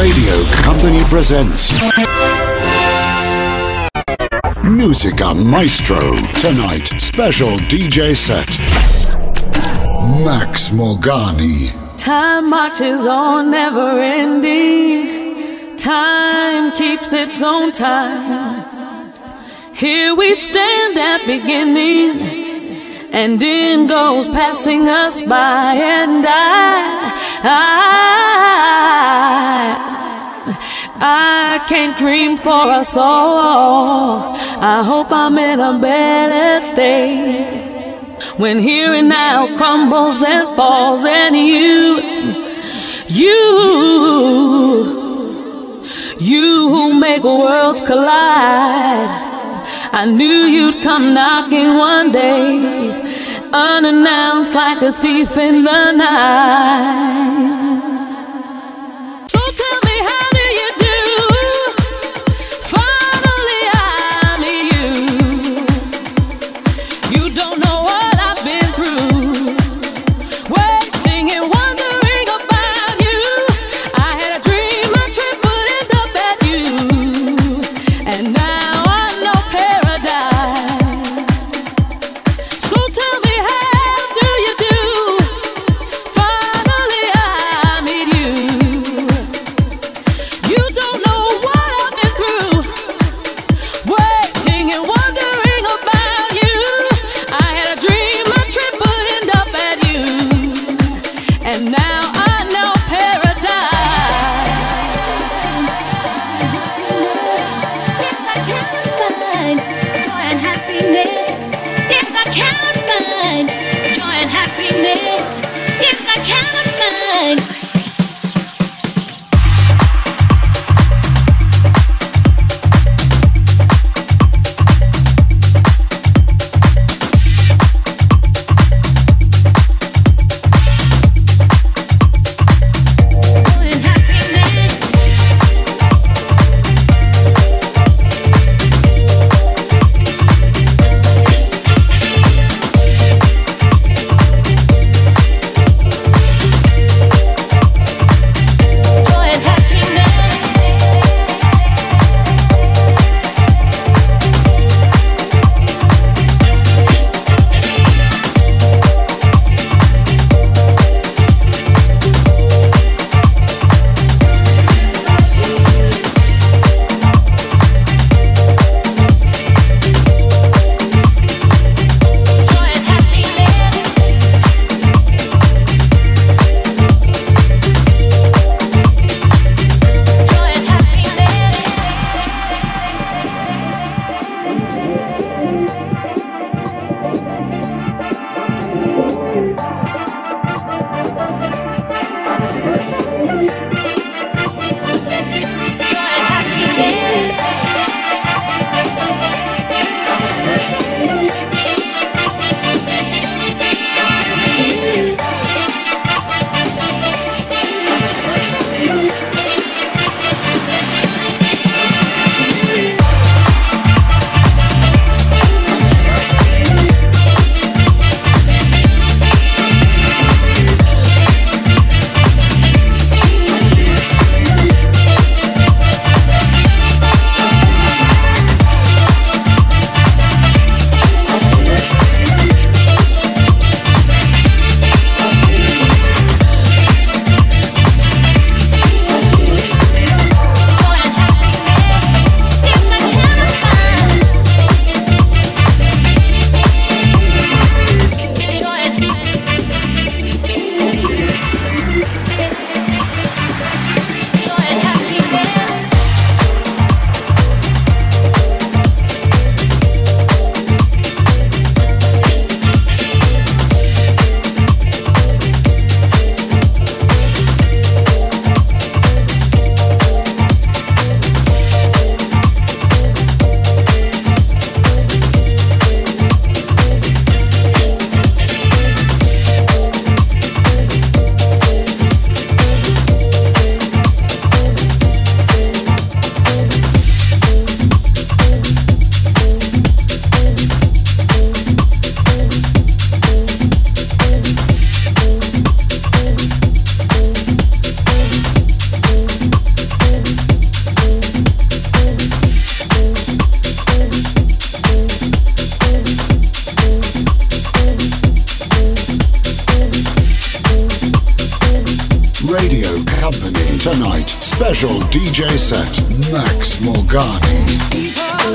Radio Company presents Musica Maestro. Tonight, special DJ set. Max Morgani. Time marches on, never ending. Time keeps its own time. Here we stand at beginning, and in goes passing us by. And I can't dream for us all. I hope I'm in a better state when here and now crumbles and falls, and you who make worlds collide. I knew you'd come knocking one day, unannounced like a thief in the night. So tell me, how do you do? Finally I meet you. You don't know what I've been through, waiting and wondering about you. I had a dream my trip would end up at you, and now I know paradise. So tell me, how do you do? Finally I meet you. You don't know what I've been through, waiting and wondering about you. I had a dream my trip would end up at you, and now I know paradise. If I can't find joy and happiness, if I can't find joy and happiness. Joy and happiness. Joy and happiness. Joy and Tonight, special DJ set, Max Morgani.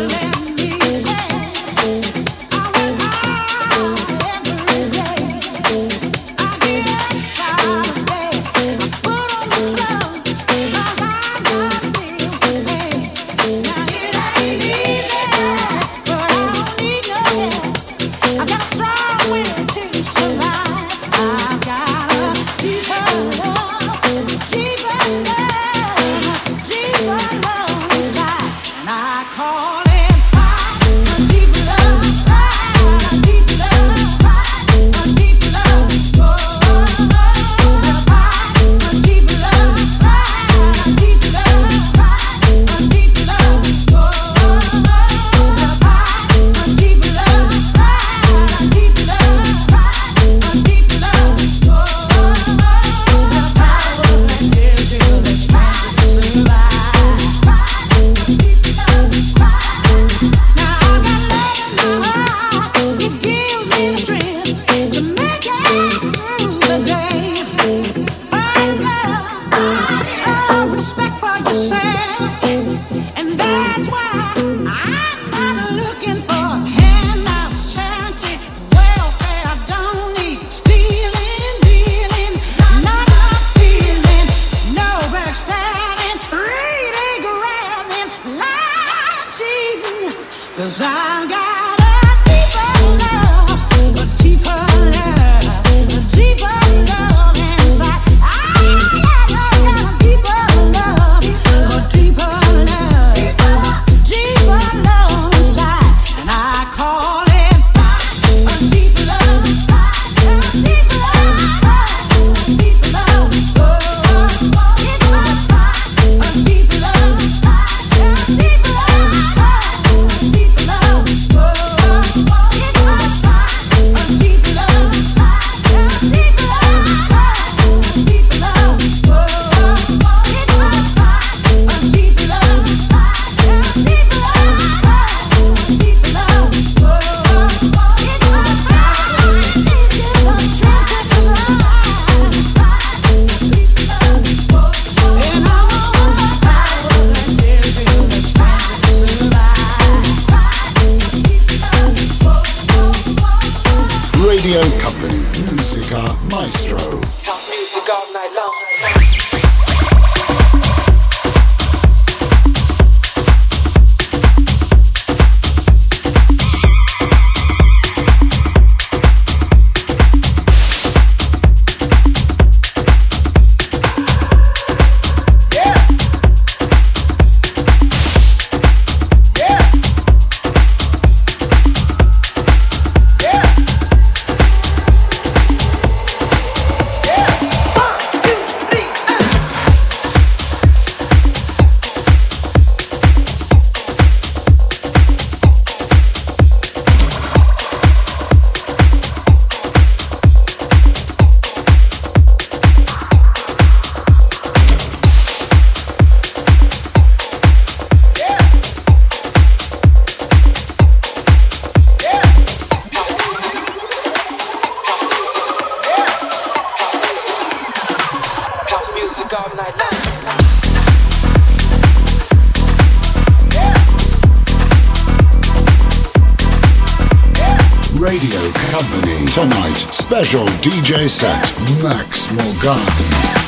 Tonight, special DJ set, Max Morgani.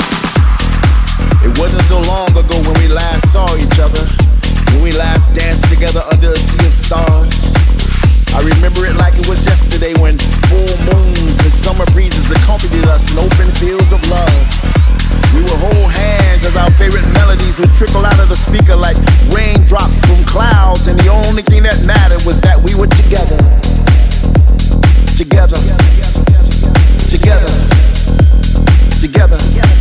It wasn't so long ago when we last saw each other, when we last danced together under a sea of stars. I remember it like it was yesterday when full moons and summer breezes accompanied us in open fields of love. We would hold hands as our favorite melodies would trickle out of the speaker like raindrops from clouds, and the only thing that mattered was that we were together. Together, together, together.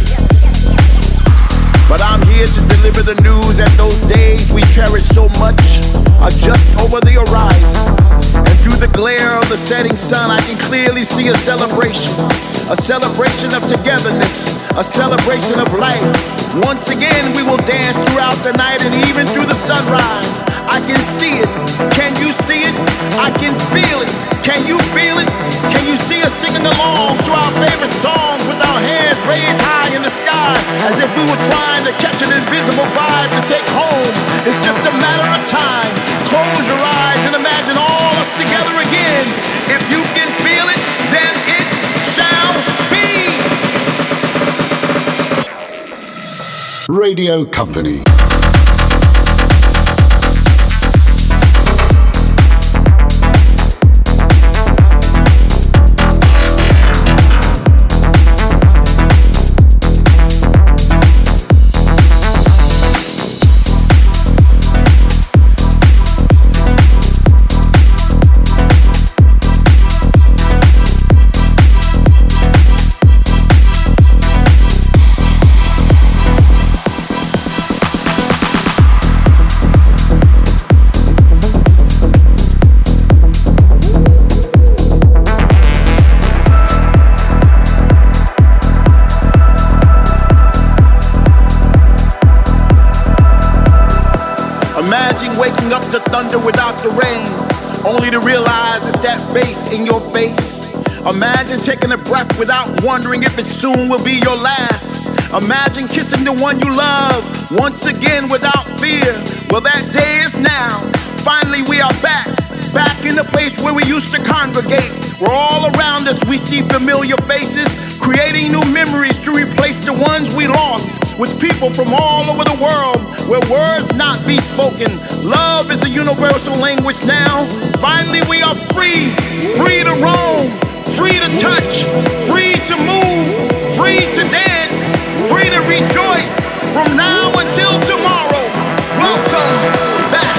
But I'm here to deliver the news that those days we cherish so much are just over the horizon. And through the glare of the setting sun, I can clearly see a celebration of togetherness, a celebration of life. Once again, we will dance throughout the night and even through the sunrise. I can see it. Can you see it? I can feel it. Can you feel it? Can you see us singing along to our favorite songs with our hands raised high in the sky? sky, as if we were trying to catch an invisible vibe to take home. It's just a matter of time. Close your eyes and imagine all us together again. If you can feel it, then it shall be. Radio Company. Without the rain, only to realize it's that bass in your face. Imagine taking a breath without wondering if it soon will be your last. Imagine kissing the one you love once again without fear. Well, that day is now. Finally we are back in the place where we used to congregate. Where all around us we see familiar faces, creating new memories to replace the ones we lost. With people from all over the world, where words not be spoken. Love is a universal language now. Finally we are free, free to roam, free to touch, free to move, free to dance, free to rejoice. From now until tomorrow, welcome back.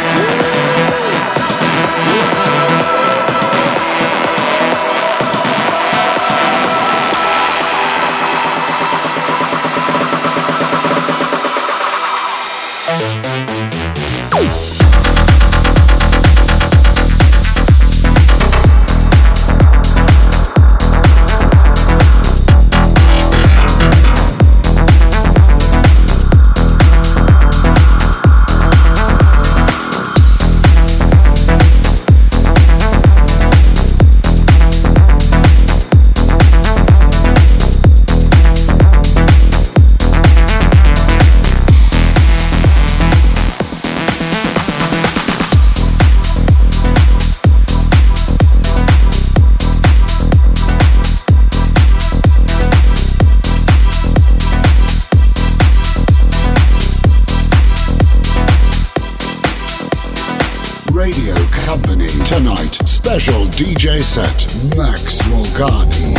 Tonight, special DJ set, Max Morgani.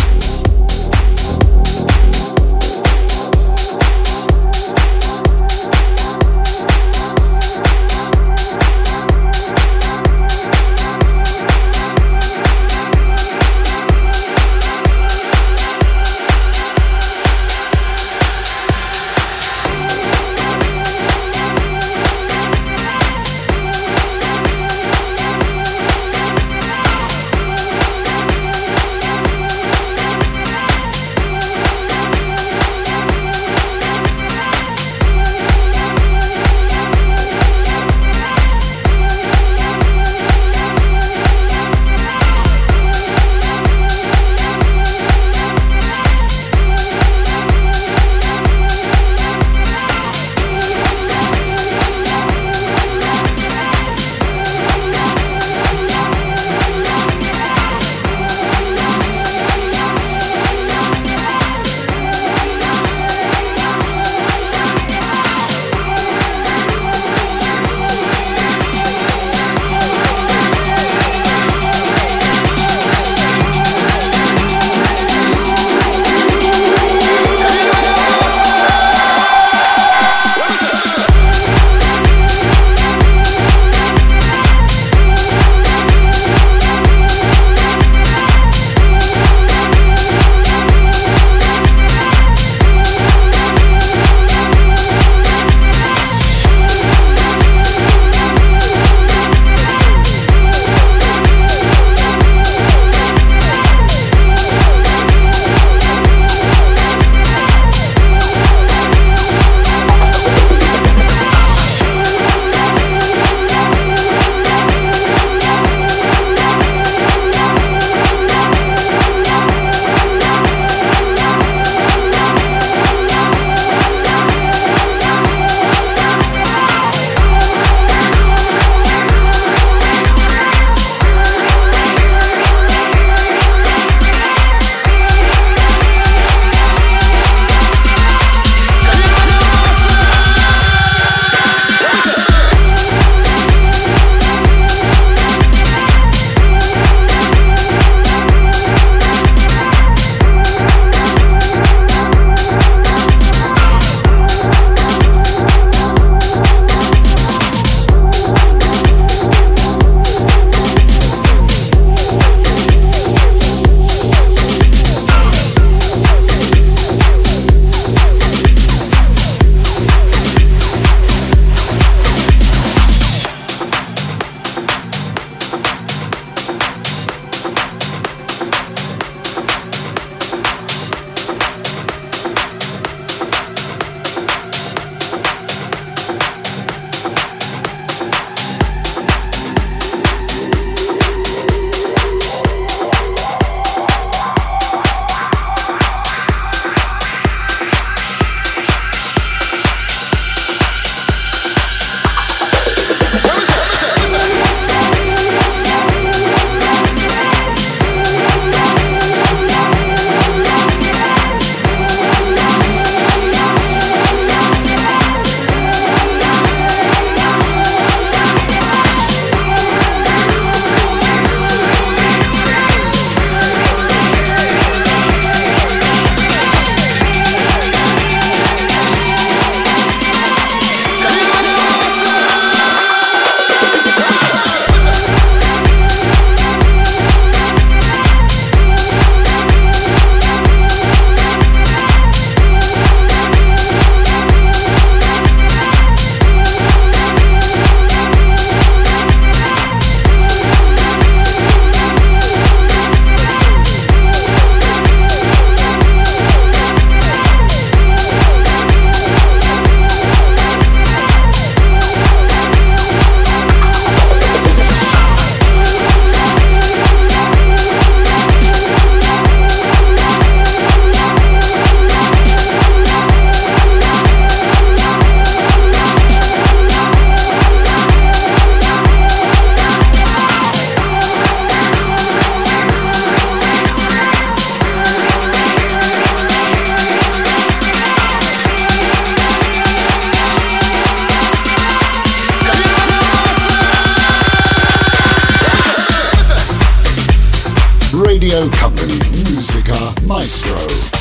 Radio Company, Musica Maestro.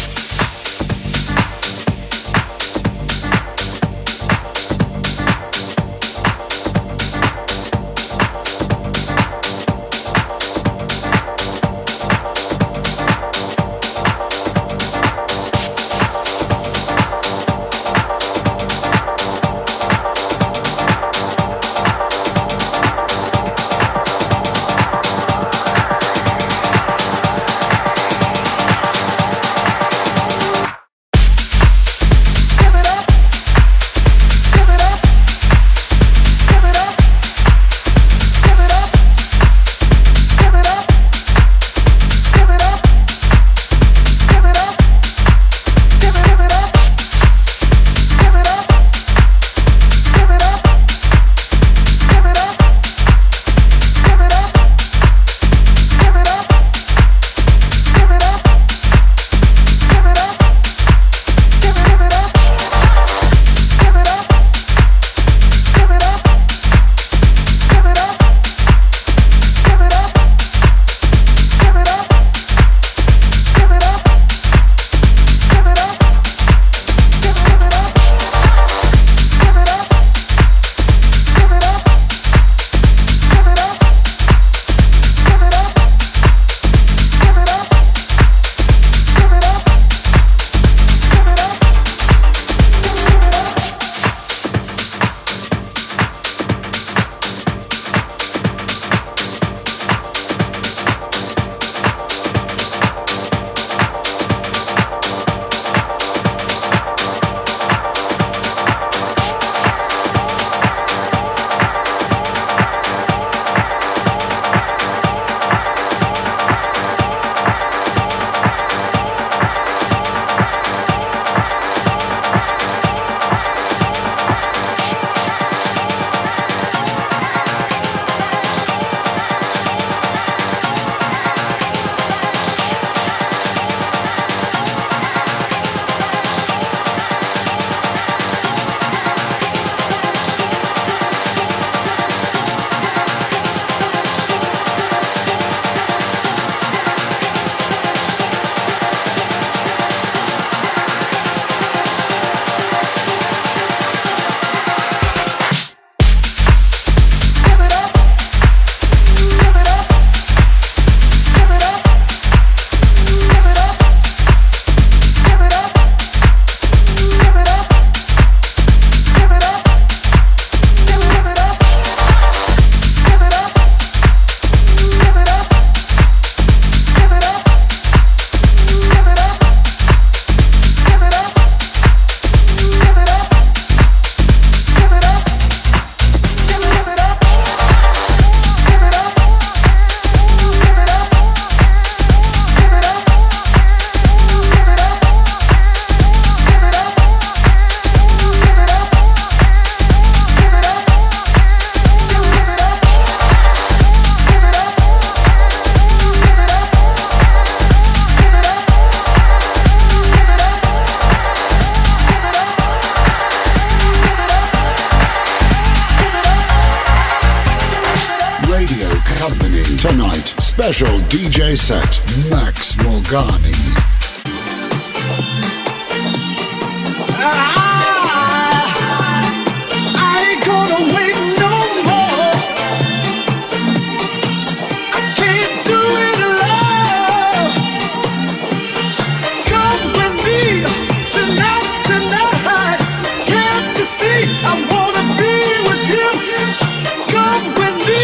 Tonight, special DJ set, Max Morgani.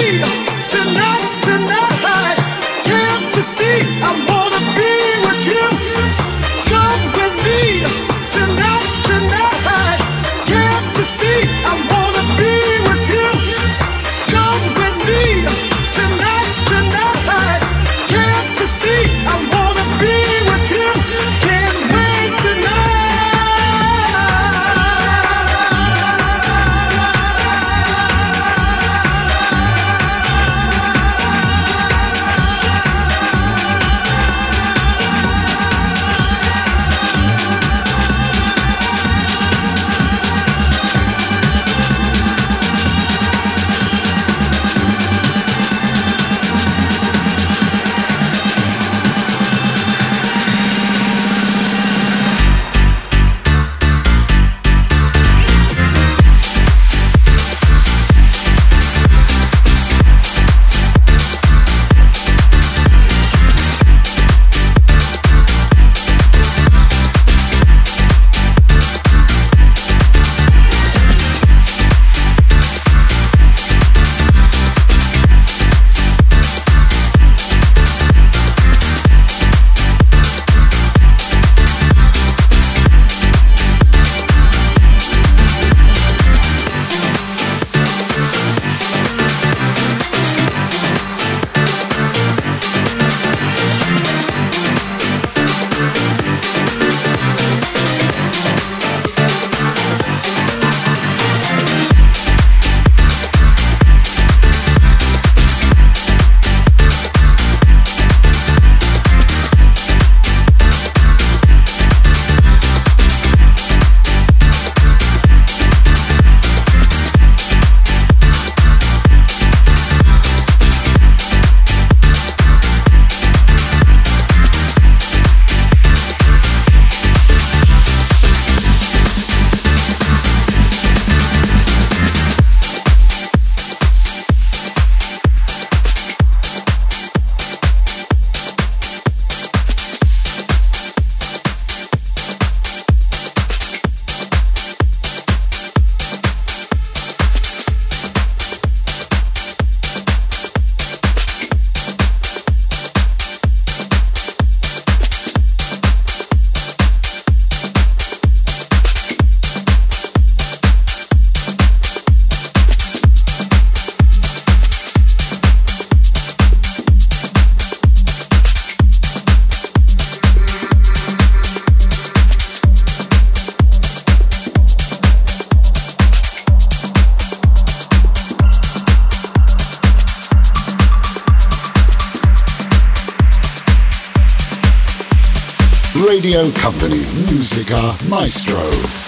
See, I wanna be with you. Radio Company, Musica Maestro.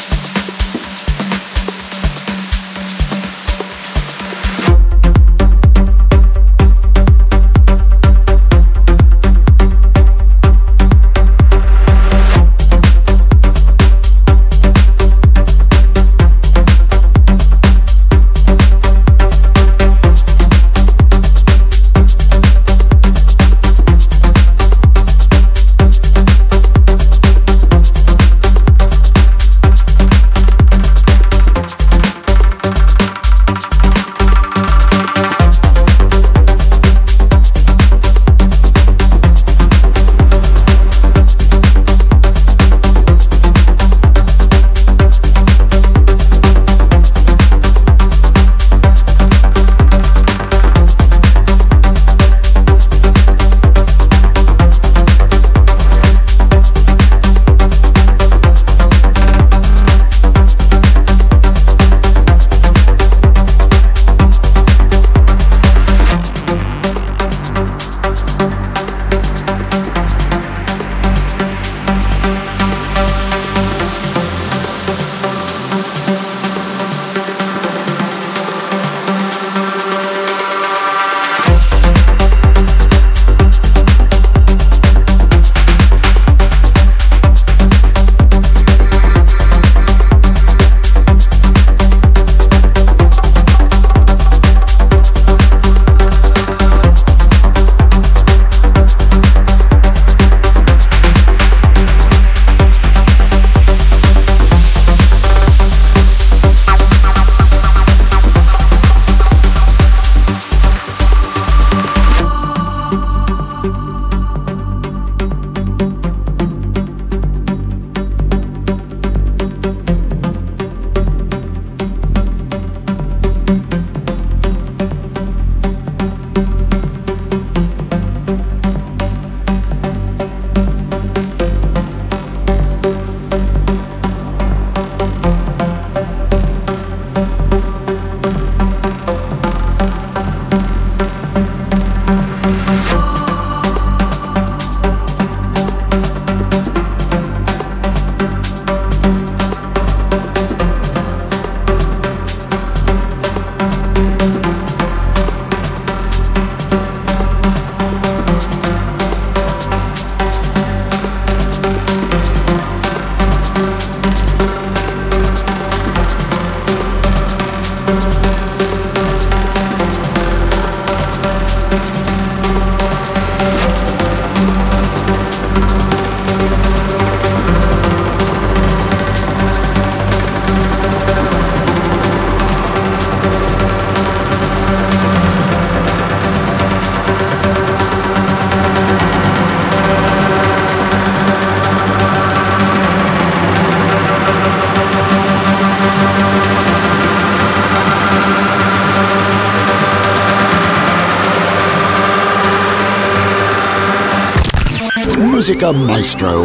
Musica Maestro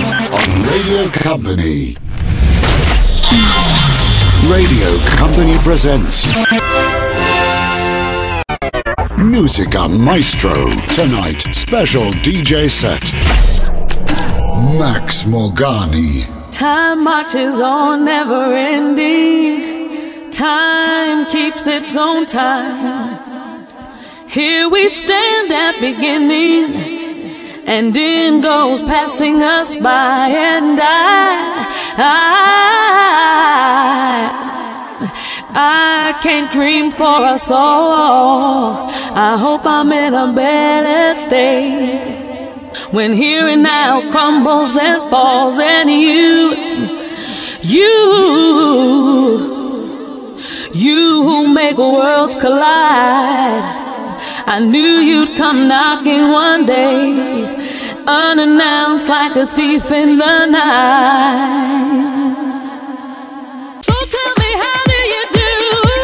on Radio Company. Radio Company presents Musica Maestro. Tonight, special DJ set. Max Morgani. Time marches on, never ending. Time keeps its own time. Here we stand at beginning, and in goes passing us by, and I can't dream for us all. I hope I'm in a better state when here and now crumbles and falls, and you who make worlds collide. I knew you'd come knocking one day, unannounced like a thief in the night. So tell me, how do you do?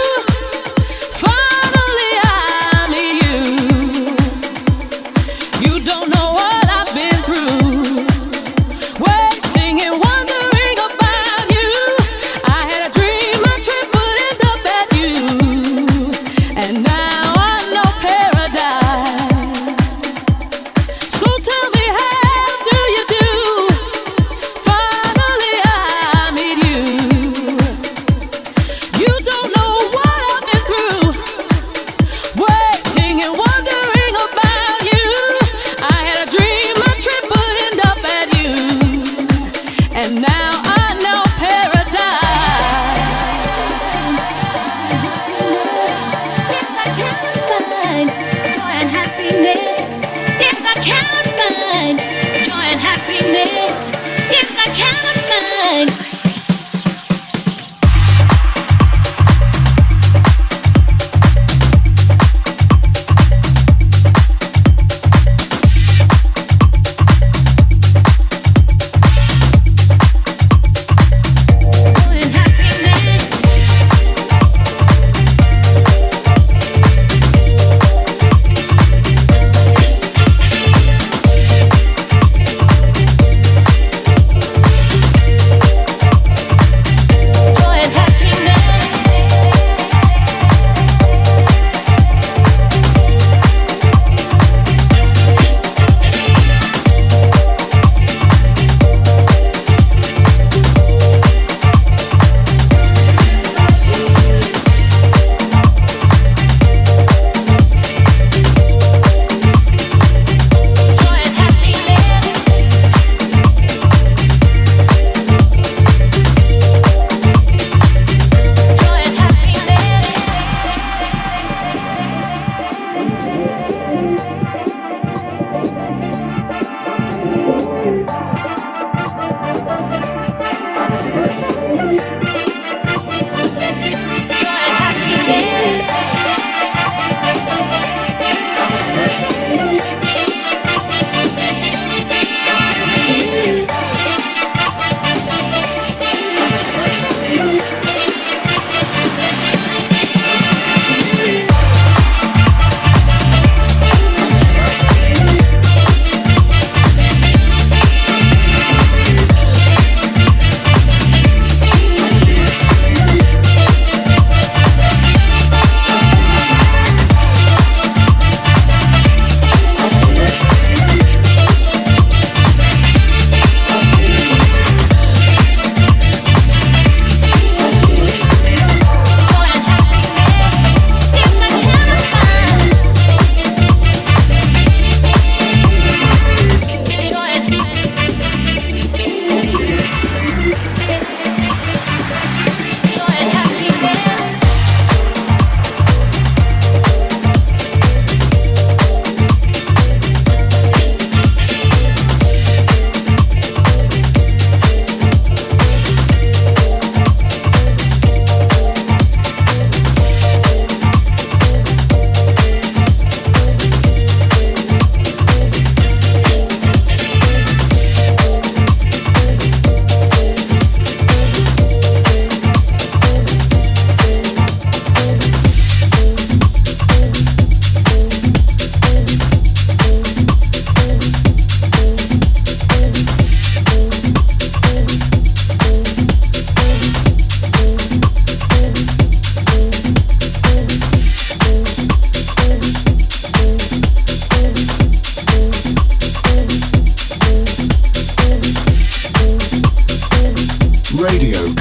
Finally I meet you. You don't know what I've been through, waiting and wondering about you. I had a dream my trip would end up at you, and now paradise. So tell me, how do you do?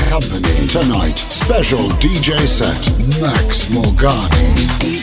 Company. Tonight, special DJ set, Max Morgani.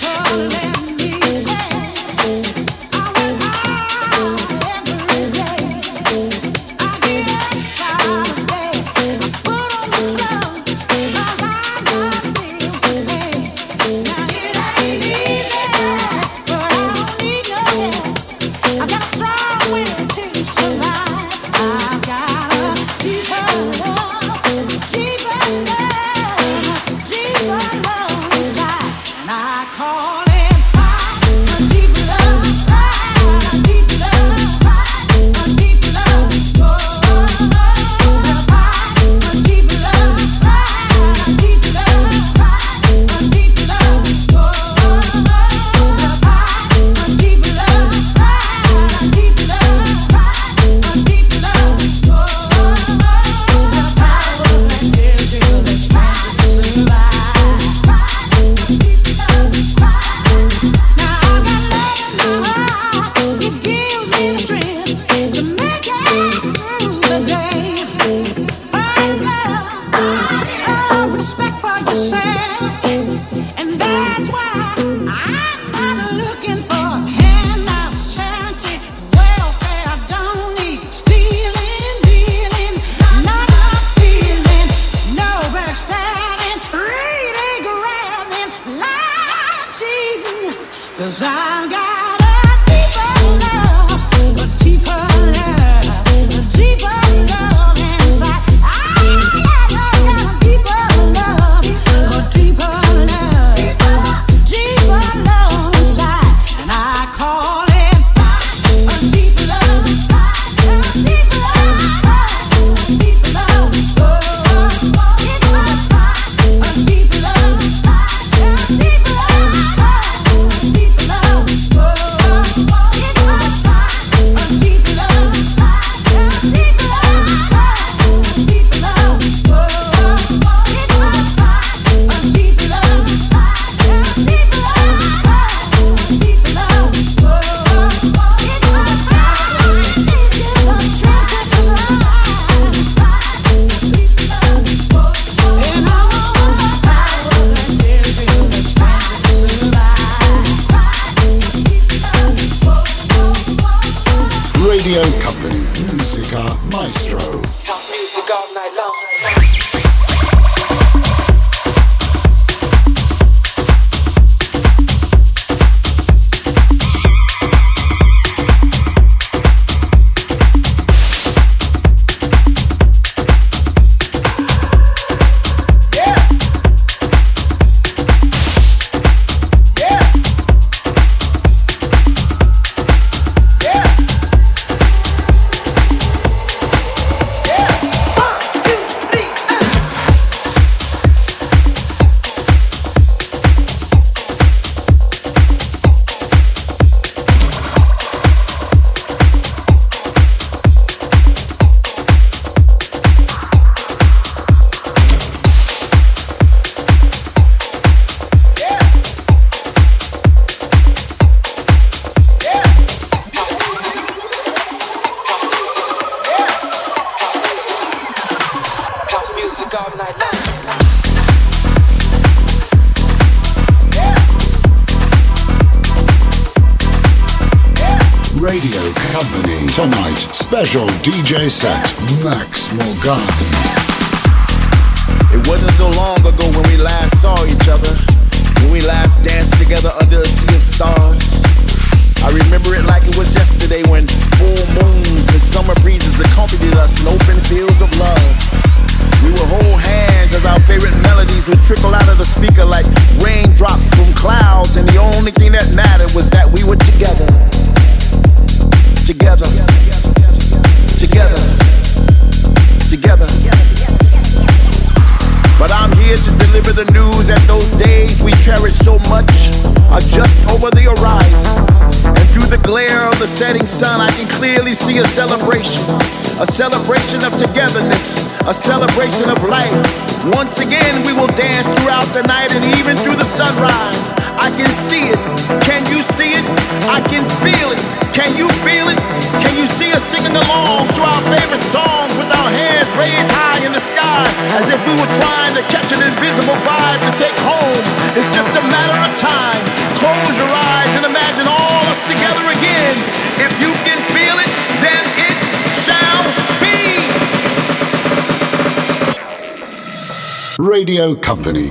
Tonight, special DJ set, Max Morgani. It wasn't so long ago when we last saw each other, when we last danced together under a sea of stars. I remember it like it was yesterday when full moons and summer breezes accompanied us in open fields of love. We would hold hands as our favorite melodies would trickle out of the speaker like raindrops from clouds, and the only thing that mattered was that we were together. Together, together, together. But I'm here to deliver the news that those days we cherish so much are just over the horizon. And through the glare of the setting sun, I can clearly see a celebration of togetherness, a celebration of life. Once again, we will dance throughout the night and even through the sunrise. I can see it. Can you see it? I can feel it. Can you feel it? Can you see us singing along to our favorite songs with our hands raised high in the sky as if we were trying to catch an invisible vibe to take home? It's just a matter of time. Close your eyes and imagine all us together again. If you can feel it, then it shall be. Radio Company.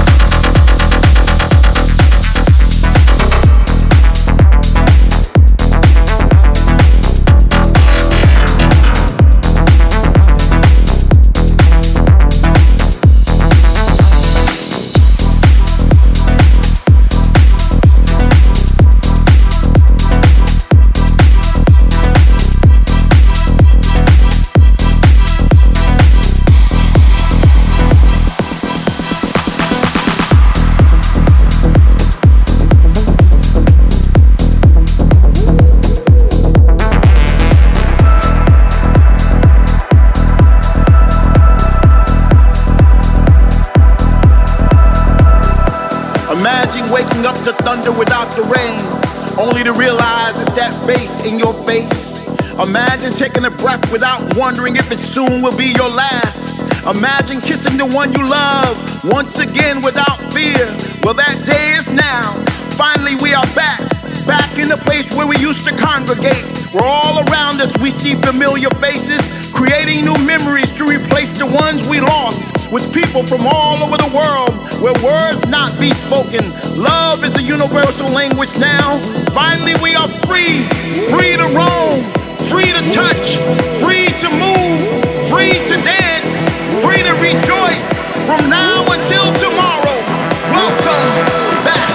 Thunder without the rain, only to realize it's that bass in your face. Imagine taking a breath without wondering if it soon will be your last. Imagine kissing the one you love once again without fear. Well, that day is now. Finally we are back in the place where we used to congregate. Where all around us we see familiar faces, creating new memories to replace the ones we lost. With people from all over the world, where words not be spoken. Love is a universal language now. Finally we are free, free to roam, free to touch, free to move, free to dance, free to rejoice. From now until tomorrow, welcome back.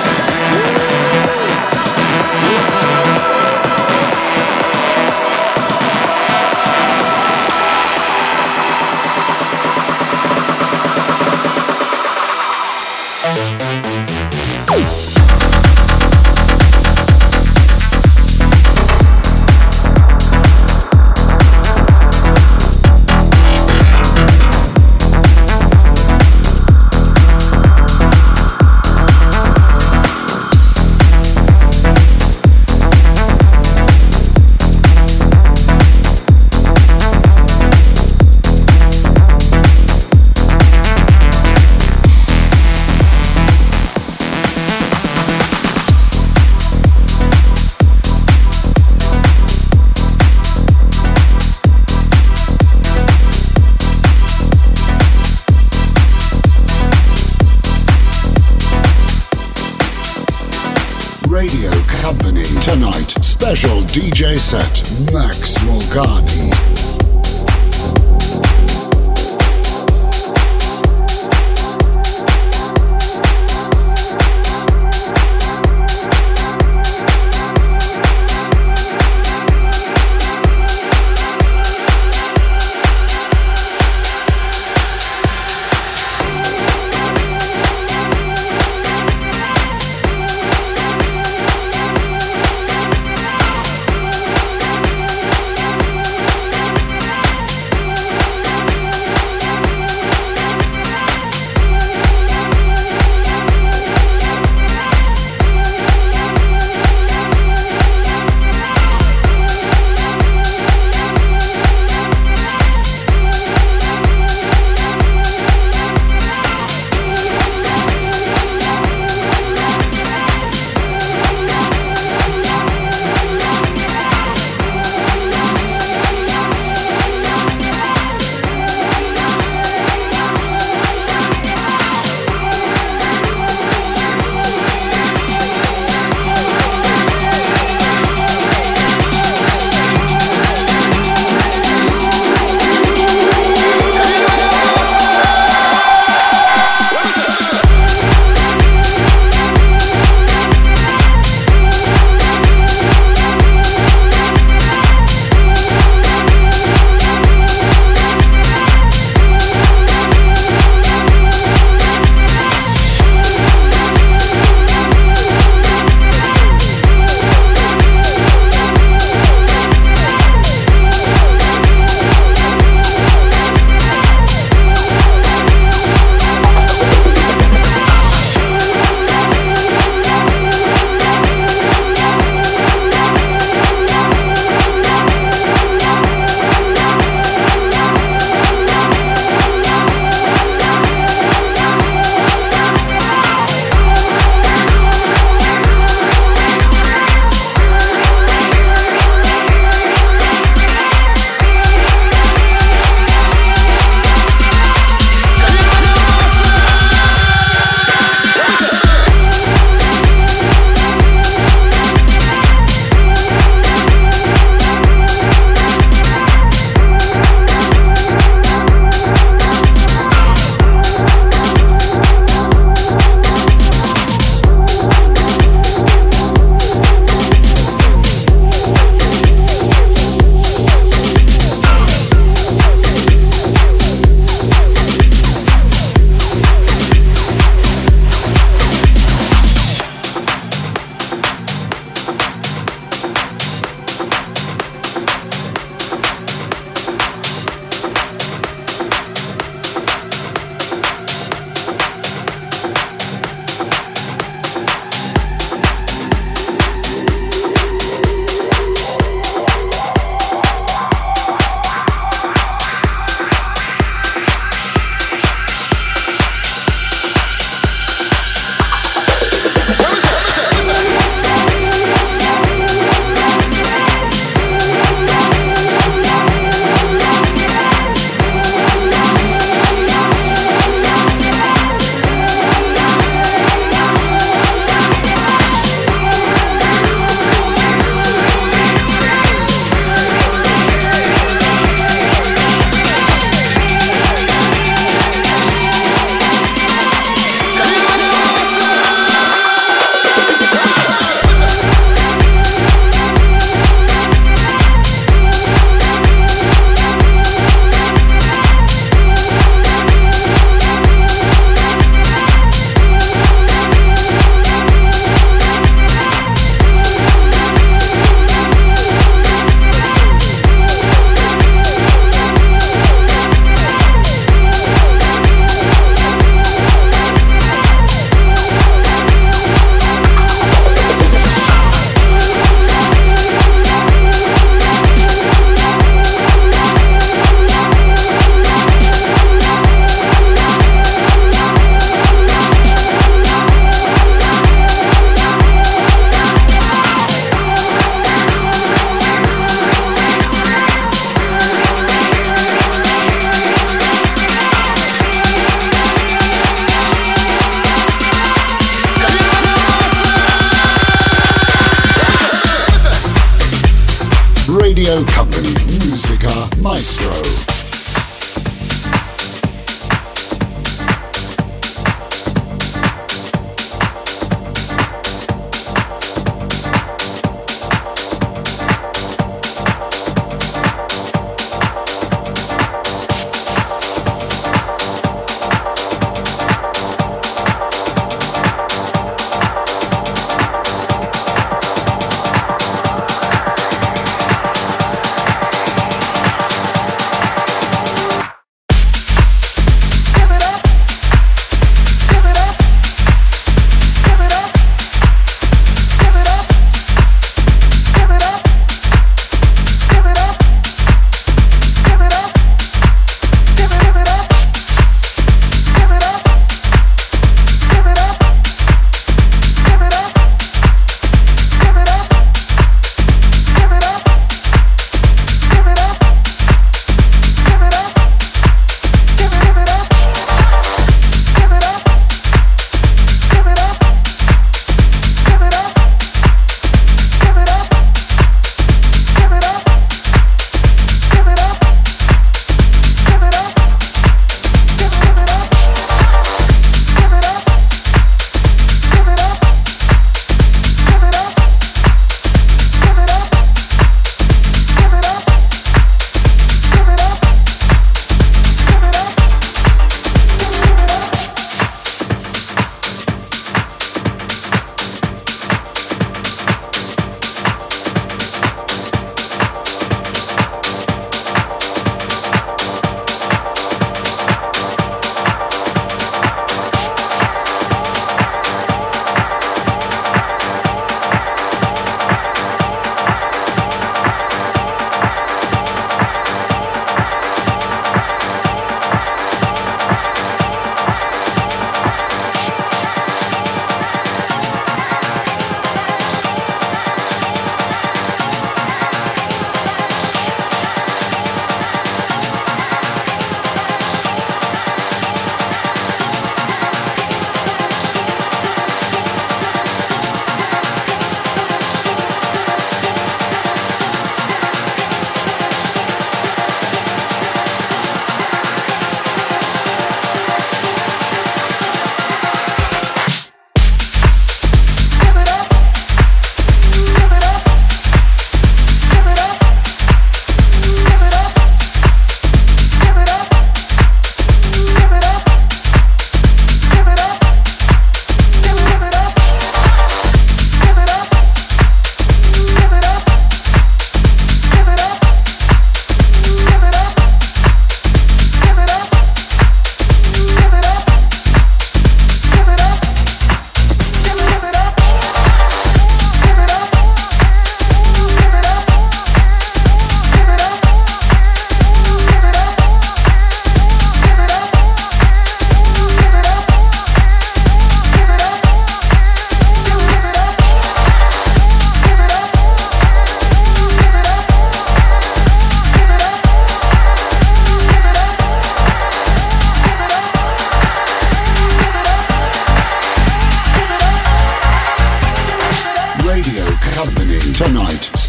Tonight, special DJ set, Max Morgani.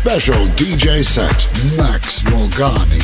special DJ set, Max Morgani.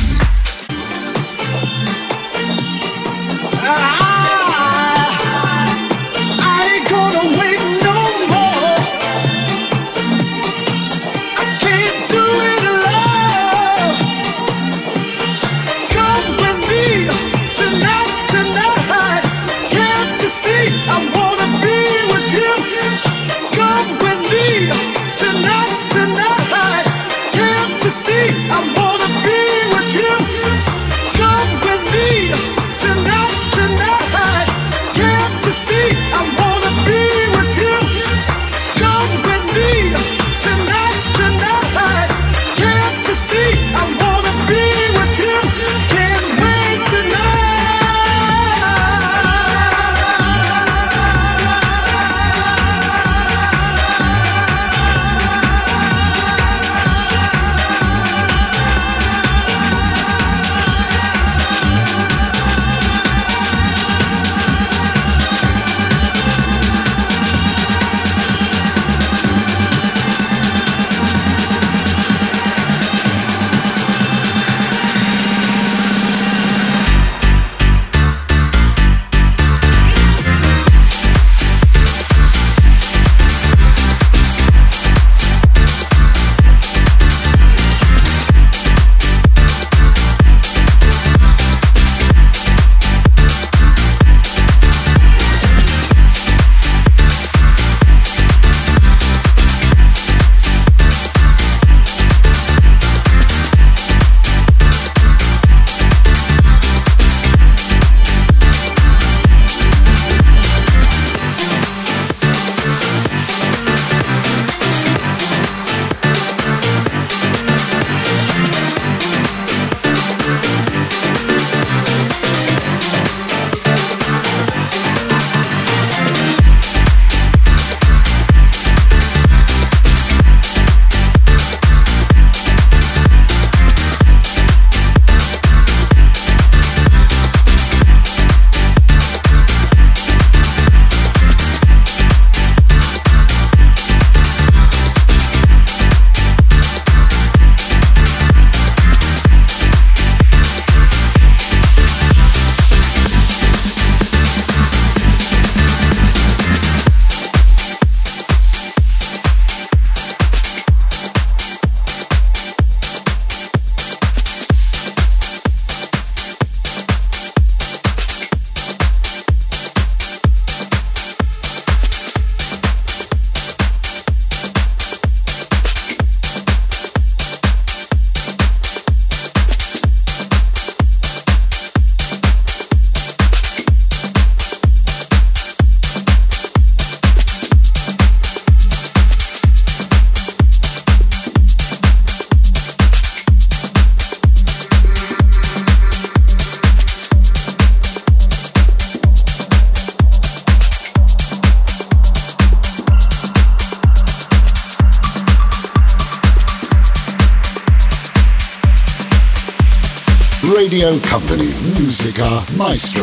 Radio Company, Musica Maestro.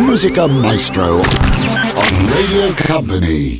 Musica Maestro on Radio Company.